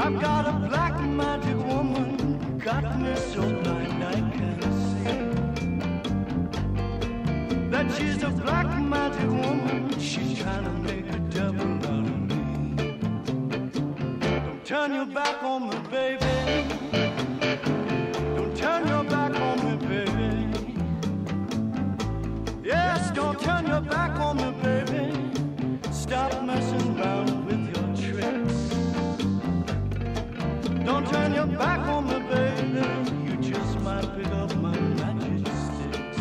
I've got a black magic woman, got me so blind I can't see that she's a black magic woman. She's trying to make a devil out of me. Don't turn your back on me, baby. Don't turn your back on me, baby. Yes, don't turn your back on me, baby. Stop messing around with your tricks. Don't turn your back on me, baby. You just might pick up my magic sticks.